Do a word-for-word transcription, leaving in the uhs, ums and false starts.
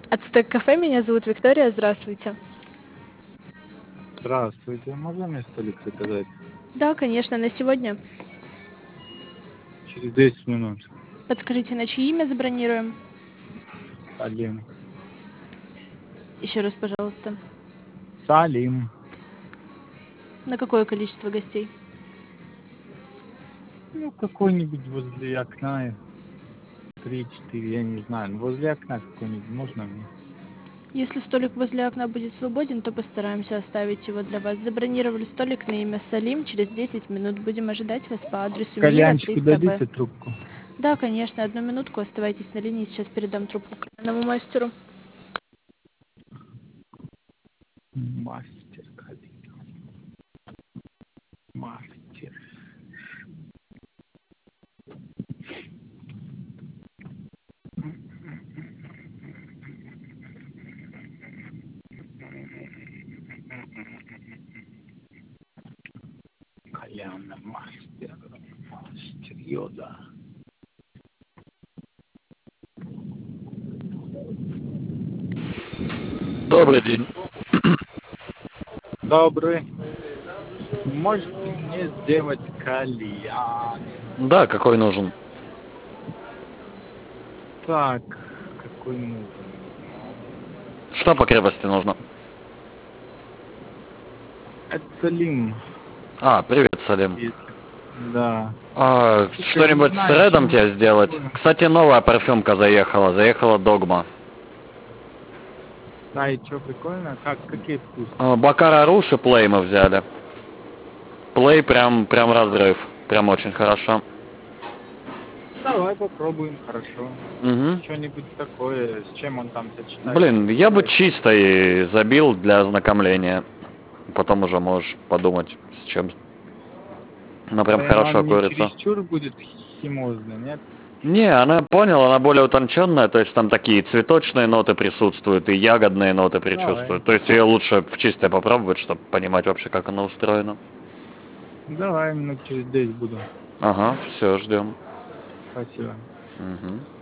Ацтек кафе, меня зовут Виктория, здравствуйте. Здравствуйте, можно мне столик заказать? Да, конечно, на сегодня. Через десять минут. Подскажите, на чье имя забронируем? Салим. Еще раз, пожалуйста. Салим. На какое количество гостей? Ну, какой-нибудь возле окна. Три-четыре, я не знаю. Ну, возле окна какой-нибудь можно мне? Если столик возле окна будет свободен, то постараемся оставить его для вас. Забронировали столик на имя Салим. Через десять минут будем ожидать вас по адресу Мира, Кальянчику триста Б. дадите трубку? Да, конечно, одну минутку, оставайтесь на линии, сейчас передам трубку кальянному мастеру. Мастер Калина. Мастер. Кальяна мастер. Мастер Йода. Добрый день. Добрый. Можете мне сделать кальян? Да, какой нужен? Так, какой нужен? Что по крепости нужно? Это Салим. А, привет, Салим. Если... Да. А, Слушай, не что-нибудь с знаю, Редом тебе что-нибудь сделать? такое. Кстати, новая парфюмка заехала. Заехала Догма. Да, и что, прикольно? Как, какие вкусы? А, Бакара Руш и Плей мы взяли. Плей прям, прям разрыв. Прям очень хорошо. Давай попробуем, хорошо. Угу. Что-нибудь такое, с чем он там сочетается? Блин, я бы чистой забил для ознакомления. Потом уже можешь подумать, с чем. Ну, прям Да, но хорошо он не курица. чересчур будет химозный, нет? Не, она поняла, она более утонченная, то есть там такие цветочные ноты присутствуют и ягодные ноты Давай. присутствуют. То есть ее лучше в чистой попробовать, чтобы понимать вообще, как она устроена. Давай, минут через десять буду. Ага, все, ждем. Спасибо. Угу.